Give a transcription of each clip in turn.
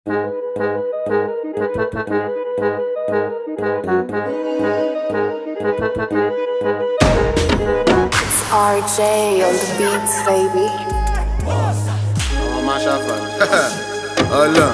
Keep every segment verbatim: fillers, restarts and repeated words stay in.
It's R J on the beats, baby. Oh, my shafa. Ọlọ́run,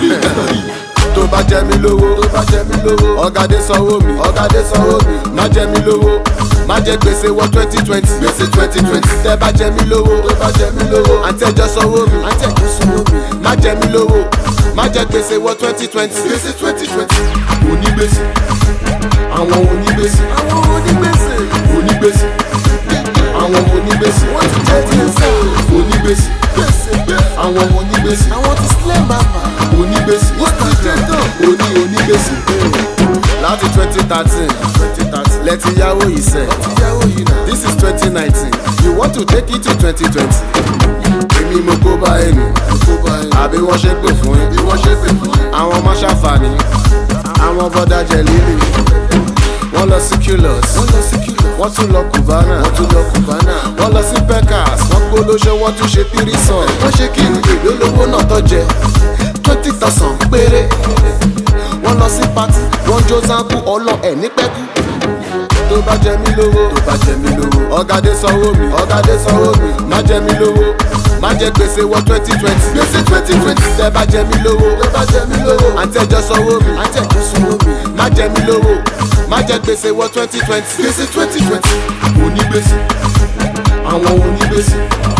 tó bá jẹ mí lówó, tó bá jẹ mí lówó, ọ̀gádé sanwó mi, ọ̀gádé sanwó mi, má jẹ mí lówó, má jẹ gbèsè wọ twenty twenty, gbèsè twenty twenty. Tẹ́ bá jẹ mí lówó, tó bá jẹ mí lówó, àǹtí ẹjọ́ sanwó mi, àǹtí ẹjọ́ sanwó mi, má jẹ mí lówó, má jẹ gbèsè wọ twenty twenty, gbèsè twenty twenty. Onígbèsè, àwọn onígbèsè, àwọn onígbèsè, onígbèsè, àwọn onígbèsè, wọ́n ti jẹ́ gbèsè, onígbèsè, àwọn onígbèsè, àwọn ti sílẹ̀ màmá, onígbèsè, wọ́n ti jẹ́ tán, oní onígbèsè. Láti twenty thirteen, lẹ́tí yáwó yìí sẹ́, this is twenty nineteen, you want to take it to twenty twenty. Èmi mo kó bá ẹnu, àbí wọ́n ṣe pè fún yín, àwọn ọmọ ṣàǹfààní, àwọn bọ́dà jẹ líle, wọ́n lọ sí Culus, wọ́n tún lọ Cubana, wọ́n tún lọ Cubana, wọ́n lọ sí Pecas, wọ́n gbólóṣe, wọ́n tún ṣe tírísàn, wọ́n ṣe kí ni èlò lówó náà tó jẹ twenty thousand péré, wọ́n lọ sí party, wọ́n jó zanku ọlọ ẹ̀ ní pẹ́kú. Tó bá jẹ mí lówó, tó bá jẹ mí lówó, ọ̀gádé sanwó mi, ọ̀gádé sanwó mi, má jẹ mí lówó, má jẹ gbèsè wọ twenty twenty, gbèsè twenty twenty. Tẹ́ bá jẹ mí lówó, tẹ́ bá jẹ mí lówó, àǹtí ẹjọ́ sanwó mi, àǹtí ẹjọ́ sanwó mi, má jẹ mí lówó, má jẹ gbèsè wọ twenty twenty, gbèsè twenty twenty. Onígbèsè, àwọn onígbèsè,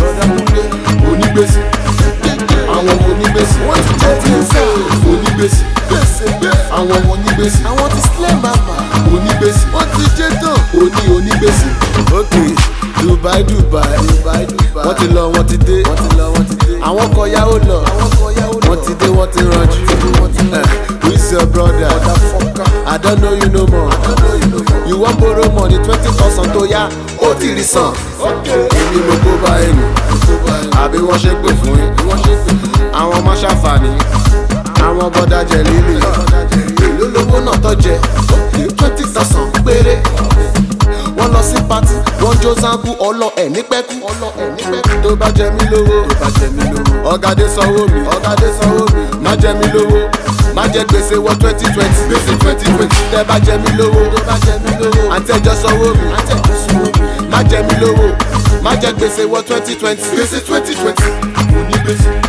onígbèsè, àwọn onígbèsè, wọ́n ti jẹ́ gbèsè, onígbèsè, àwọn onígbèsè, àwọn ti sílẹ̀ màmá, onígbèsè, wọ́n ti jẹ́ tán, oní onígbèsè. Ok, Dubai Dubai, wọ́n ti lọ wọ́n ti dé, àwọn kan yáwó lọ, wọ́n ti dé wọ́n ti ranjú. Who is your brother? I don't know you no more. You wan borrow money twenty thousand tó yá, ó ti rí san. Èmi mo kó bá ẹnu, àbí wọ́n ṣe pè fún yín, àwọn ọmọ ṣàǹfààní, àwọn bọ́dà jẹ líle, èlò lówó náà tó jẹ twenty thousand péré, wọ́n lọ sí party, wọ́n jó zanku ọlọ ẹ̀ ní pẹ́kú. Tó bá jẹ mí lówó, ọ̀gádé sanwó mi, ọ̀gádé sanwó mi, má jẹ mí lówó, má jẹ gbèsè wọ twenty twenty, gbèsè twenty twenty. Tẹ́ bá jẹ mí lówó, àǹtí ẹjọ́ sanwó mi, má jẹ mí lówó, má jẹ gbèsè wọ twenty twenty, gbèsè twenty twenty. Onígbèsè.